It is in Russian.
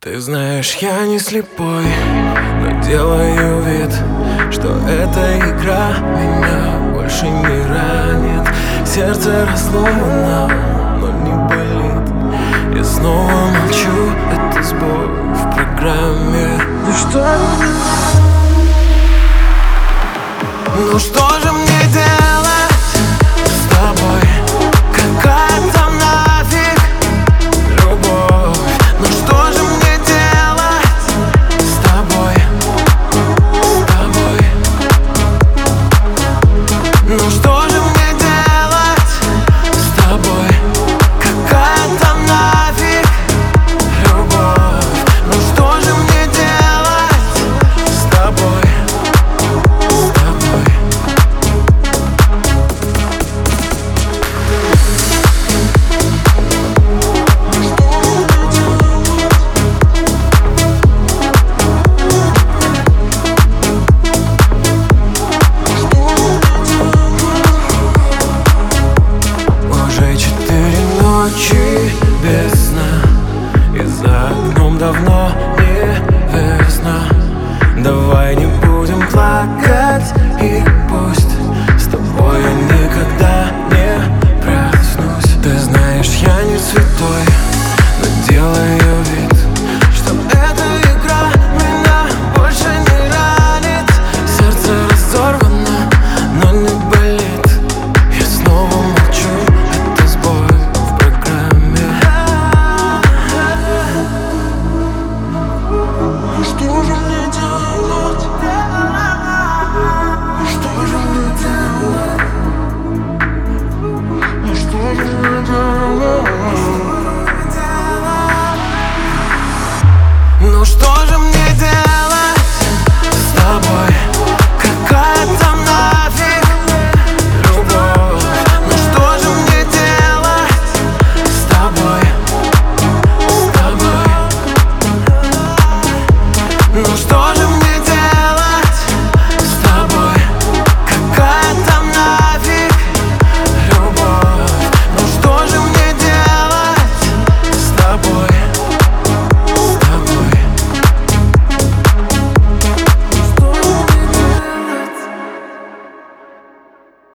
Ты знаешь, я не слепой, но делаю вид, что эта игра меня больше не ранит. Сердце разломано, но не болит. Я снова молчу, это сбой в программе. Ну что же мне делать с тобой? Какая там нафиг любовь? Ну что же мне делать с тобой? С тобой? Ну что же мне делать с тобой? Какая там нафиг любовь? Ну что же мне делать с тобой? Ночи без сна, и за окном давно не весна. Давай не будем плакать, и пусть с тобой я никогда не проснусь. Ты знаешь, я не святой, но делаю вид, что эта игра меня больше не ранит. Сердце разорвано, но не болит. Я снова молчу, это сбой. Что же мне делать? Что же мне делать? Что же мне делать? Ну что же мне